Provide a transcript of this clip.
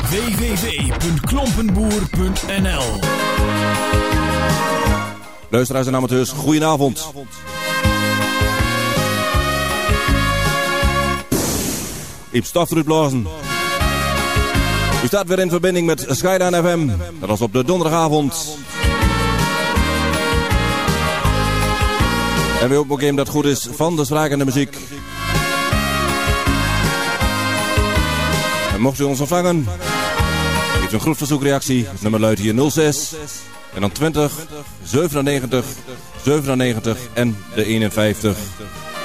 www.klompenboer.nl. Luisteraars en amateurs, goedenavond. Iep stof uitblazen. U staat weer in verbinding met Skyline FM. Dat was op de donderdagavond. En we hopen ook even dat het goed is van de sprakende muziek. En mocht u ons ontvangen, geeft een groetverzoekreactie. Het nummer luidt hier 06 en dan 20 97 97 en de 51.